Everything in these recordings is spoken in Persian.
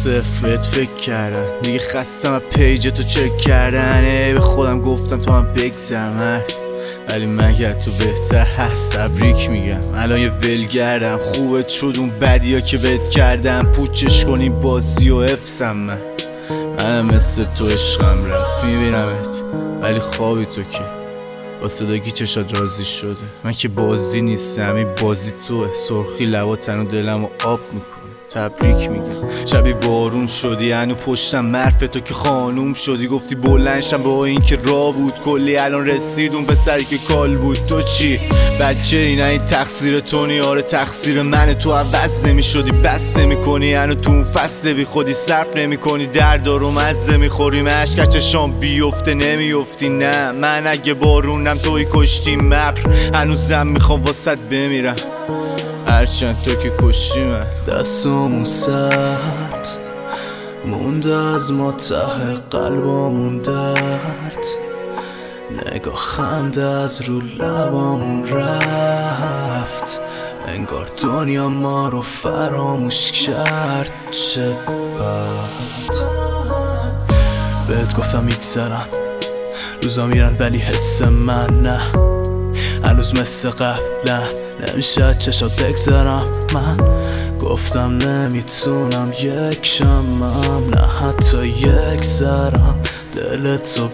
صفر بهت فکر کردم، دیگه خستم از پیج تو چک کردن. به خودم گفتم تو هم بگذر، ولی مگر تو بهتر هست. تبریک میگم الان یه ولگردم، خوبت شد اون بدیا که بهت کردم. پوچش کنی بازی و حفظم، منم مثل تو عشقم رفت. میبینمت ولی خوابی تو که با صداگی چشات راضی شده. من که بازی نیستم، این بازی توه. سرخی لبا تنو دلمو آب میکنه. تبریک میگم شبی بارون شدی، هنو پشتم مرف تو که خانوم شدی. گفتی بلندشم با این که راه بود کلی، الان رسید اون پسری که کال بود. تو چی؟ بچه اینا این تقصیر تو نی؟ آره تقصیر منه. تو عوض نمی شدی، بس نمی کنی، هنو تو اون فصل بی خودی صرف نمی کنی. دردارو مزه می خوری، مشک چشام بیفته نمیفتی. نه من اگه بارونم توی کشتی مبر، هنوزم میخوام واسط بمیرم هرچند تو که کشتی من. دستامون سرد مونده از ما ته قلبامون درد، نگاه خنده از رو لبامون رفت، انگار دنیا ما رو فراموش کرد. چه بد بهت گفتم میگذرن روزا میرن ولی حس من نه، هنوز مثل قبلن نمیشه چشات بگذرم. من گفتم نمیتونم یک شمم، نه حتی یک ذرم دلتو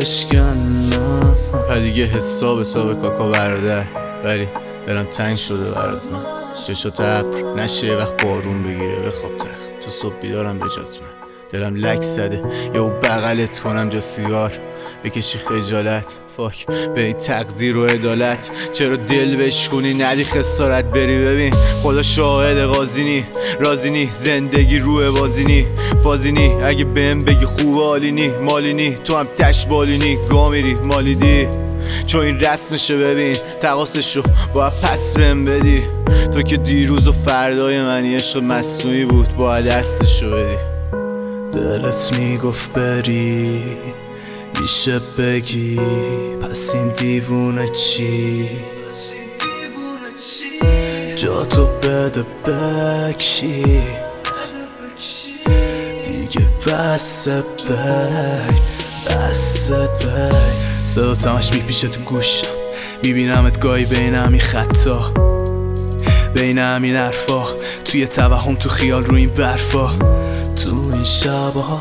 بشکنم. دیگه حساب کاکا برادر، ولی دلم تنگ شده برات. من چشات ابر نشه وقت بارون بگیره، بخواب تخت تو صبح بیدارم به جات. من دلم لک زده یا او بغلت کنم جا سیگار بکشی خجالت. فاک به این تقدیر و عدالت، چرا دل بشکنی ندی خسارت بری. ببین خدا شاهد قاضی نی زندگی روی بازی فازی اگه بهم بگی خوب حالی مالی تو هم تش بالی گا میری مالیدی. چون این رسمشه ببین تقاسشو باید پس بهم بدی. تو که دیروز و فردای منی، عشق مصنوعی بود باید اصلشو بدی. دلت میگفت بری میشه بگی، پس این دیوونه چی؟ جا تو بده بکشی دیگه، بسه صدات همش میپیشه تو گوشم، میبینمت گاهی بین همین خطا، بین همین حرفا، توی توهم تو خیال رو این برفا، تو این شبا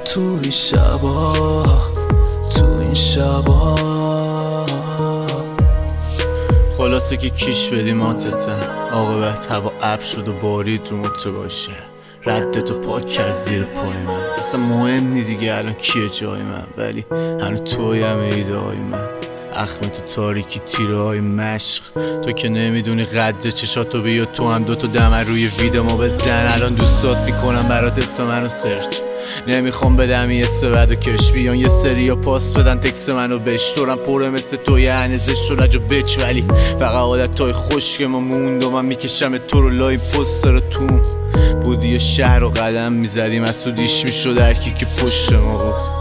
خلاصه که کیش بدیم آتتن، عاقبت هوا ابر شد و بارید رو متر باشه. ردتو پاک کرد زیر پای من، اصلا مهم نی دیگه الان کیه جای من، ولی هنو تویم ایده های من. اخم تو تاریکی تیره های مشق، تو که نمیدونی قدر چشاتو بیا. تو هم دوتا دمر روی ویدیو ما بزن، الان دوستات میکنم برات اسم منو سرچ. نمیخوام بدم یه سبد و کش بیان یه سری یا پاس بدن تکس منو بشتورم. پره مثل تو یه هنزش رو نجا بچ، ولی فقط عادت توی خشک ما موند و من میکشم تو رو لای پستر تو بودی. یه شهر رو قدم میزدیم از سودیش میشد درکی که پشت ما بود.